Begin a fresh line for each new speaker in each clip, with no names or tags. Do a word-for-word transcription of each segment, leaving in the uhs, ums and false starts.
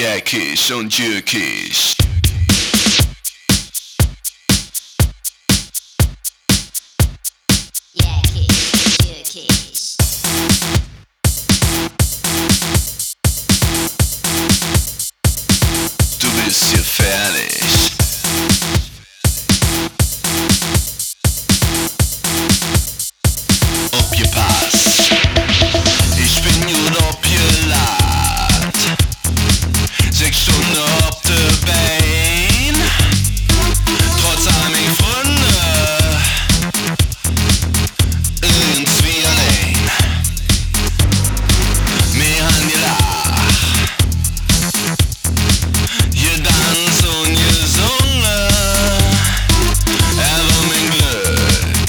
jäckig und jückig. Du bist gefährlich. Aufgepasst. Ich bin gut abgeladen. Sechs Stunden auf der Bein. Trotz all meine Freunde. Irgendwie allein. Wir haben gelacht. Gedanzt und gesungen. Er war mein Glück.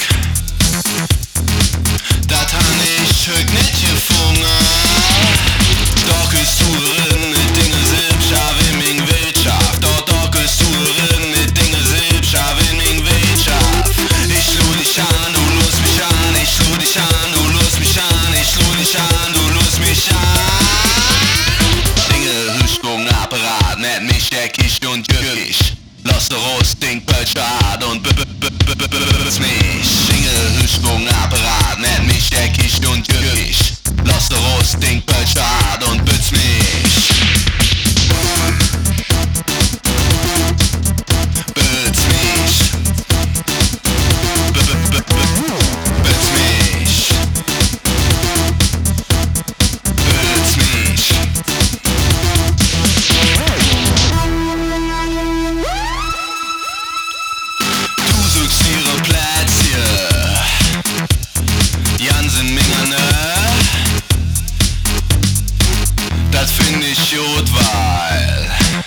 Dat han ich heute nicht gefunden. Doch ist Touren mit Dinge Silbschaft in mein Wirtschaft. Doch, doch ist Touren mit Dinge Silbschaft in mein Wirtschaft. Ich lud dich an, du lust mich an. Ich lud dich an, du lust mich an. Ich lud dich an, du lust mich an. Dinge, Hüstung, Apparat, nennt mich jäckig und jückig. Lass der Rosting, Pölschad und b b b b b b mich. Dinge, Hüstung, Apparat, nennt mich jäckig und jückig. Lass der Rosting, Pölschad und bütz mich. Bütz mich. B b b b bütz mich. Bütz mich. Du suchst ihre Plätze, Jan sind Mingerne. Das find ich gut, weil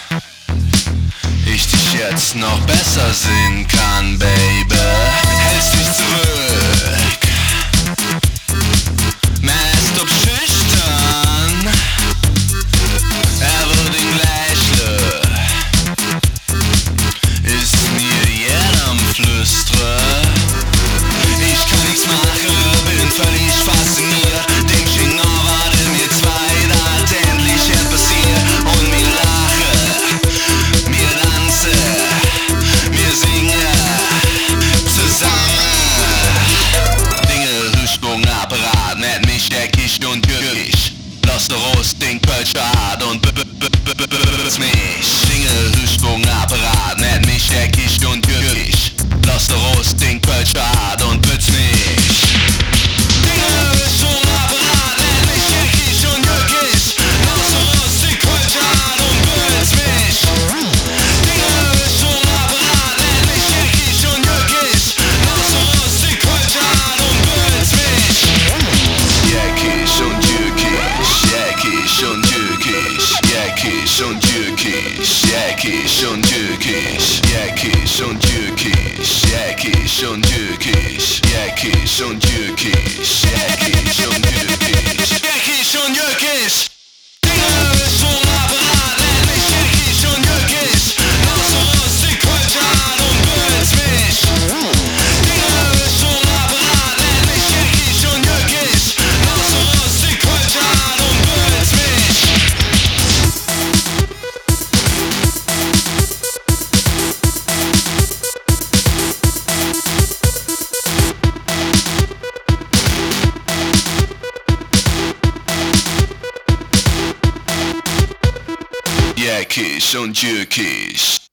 ich dich jetzt noch besser sehen kann, Baby. Hältst dich zurück, meinst ob schüchtern. Er wird ihn lächeln, ist mir jeder am Flüstern. Ich kann nichts machen, bin völlig fasziniert. Denk schon, oh, warte mir zwei, das endlich jetzt passiert. Und mir lachen, mir tanzen, mir singen zusammen. Dinge, Hüstung, Apparat, nennt mich jäckig und jückig. Lass der Rosting, Pölschad und b b b b b b mich. Dinge, Hüstung, Apparat, nennt mich jäckig und jückig. Lass der Rosting, Pölschad und bütz mich. Dinge, Hüstung, Apparat, nennt mich jäckig und jückig. Lass der Rosting, Pölschad und bütz mich. Dinge, Hüstung, Apparat, nennt mich jäckig und jückig. Lass der Rosting, Pölschad und bütz mich. Jäckig und jückig, jäckig und jückig, jäckig und jückig, jäckig und jückig, jäckig und jückig, jäckig und jückig, jäckig und jückig, jäckig und jückig, jäckig und jückig. Dinge, Hüstung, Apparat, nennt mich jäckig und jückig. Lass der Rosting, Pölschad und bütz mich. Dinge, Hüstung, Apparat, nennt mich jäckig und jückig. Lass der Rosting, Pölschad und bütz mich. Jäckig und jückig.